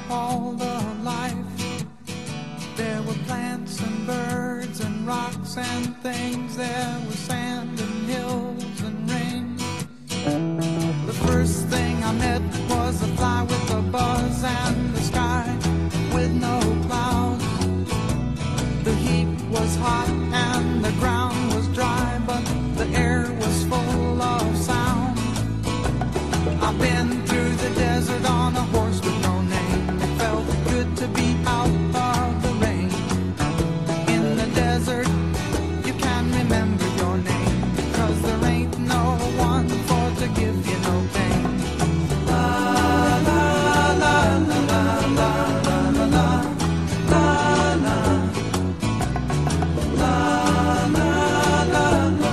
called alive. There were plants and birds and rocks and things. There was sand and hills and rain. The first thing I met was a fly with a buzz and the sky with no clouds. The heat was hot and the ground was dry, but the air was full of sound. I've been through the desert on a horse with no name. It felt good to be out of the rain. In the desert, you can remember your name, because there ain't no one for to give you no pain. La la la la la la la la la la la la la la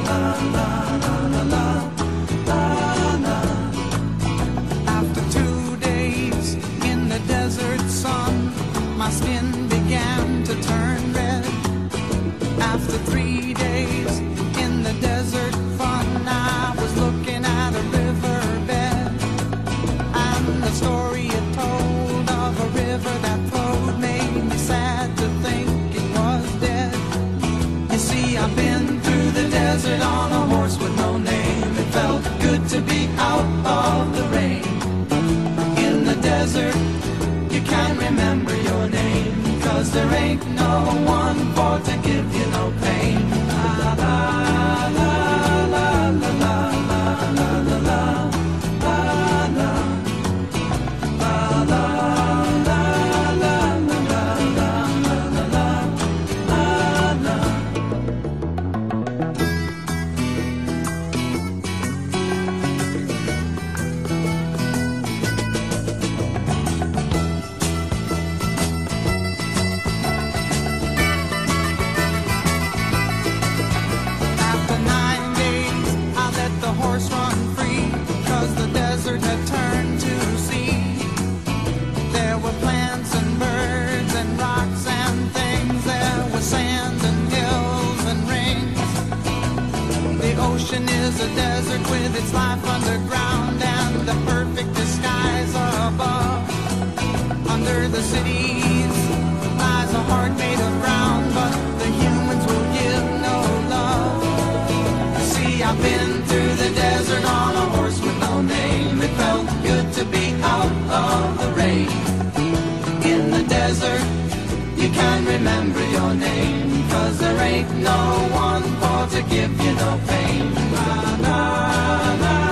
la la la. After 2 days in the desert sun, my skin began to turn red. After 3 days in the desert fun, I was looking at a riverbed, and the story it told of a river that flowed made me sad to think it was dead. You see, I've been through the desert on a horse with no name. It felt good to be out of the rain. In the desert, you can't remember your name, 'cause there ain't no one for to give you no pain. La la la la la la la la la la la la la la la After 9 days, I let the horse run free, 'cause the desert had turned to sea. There were plants and birds and rocks and things. There was sand and hills and rings. The ocean is a desert with its life underground and the perfect disguise above. Under the cities lies a heart made of brown, but the humans will give no love. See, I've been through the desert on a horse with no name. It felt good to be out of the rain. In the desert, you can't remember your name, 'cause there ain't no one for to give you no pain. La la la